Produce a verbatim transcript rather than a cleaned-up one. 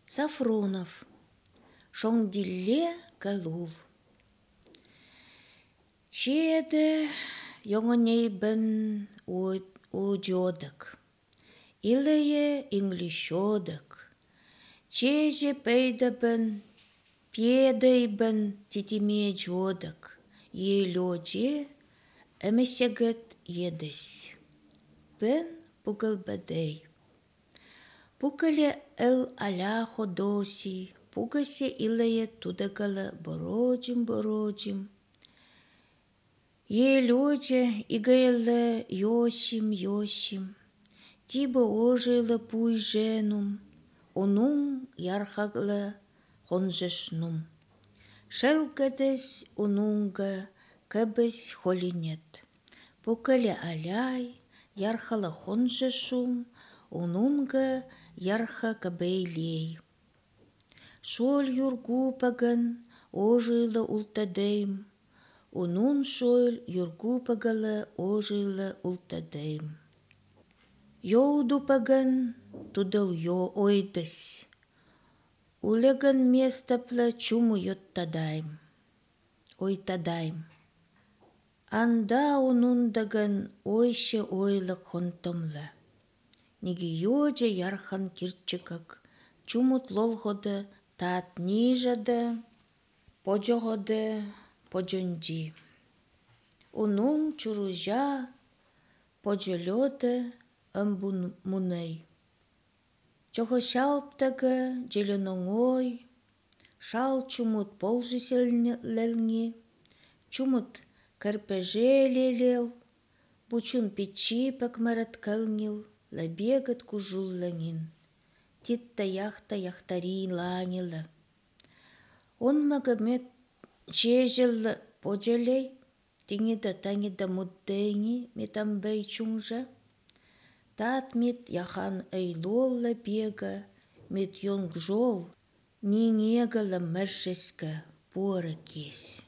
Сафронов. Шоңдилле калул. Чеде йоңонейбін уджодык. Илее инглишодык. Чеже пейдабін, педейбін титиме жодык. Еложе әмесегіт едіс. Бін пугыл бәдей. Пукале эл аля ходоси, пугасе илае тудагала борожим-борожим. Еложе игайлы йошим-йошим. Тибо ожылы пуйженум, онун ярхаглы хонжешнум. Шелгадес онунга кабес холинет. Пукале аляй, ярхала хонжешум, онунга ярха кабейлей. Шоль юргу паган, ожылы ултадейм. Онун шоль юргу пагала, ожылы ултадейм. Йоуду паган, тудал йо ойдась. Улеган местапла чуму йоттадайм. Ойтадайм. Анда онундаган ойше ойлык хонтомла. Неги йоже ярхан кирчикак, чумут лолхода, таат нижада, пожогода, пожонджи. Онун чуружа, пожолёда, амбун муней. Чого шалптага, джеленонгой, шал чумут полжиселнелни, чумут карпежелелел, бучун печи пакмараткалнил, лабегат кужулланин, титта яхта яхтарин ланила. Он магомед чежел поджалей, тинида танида муддейни метамбей чунжа. Тат мет яхан эйлолла бега, мет йонг жол, ни негала мэршеска пора кесь.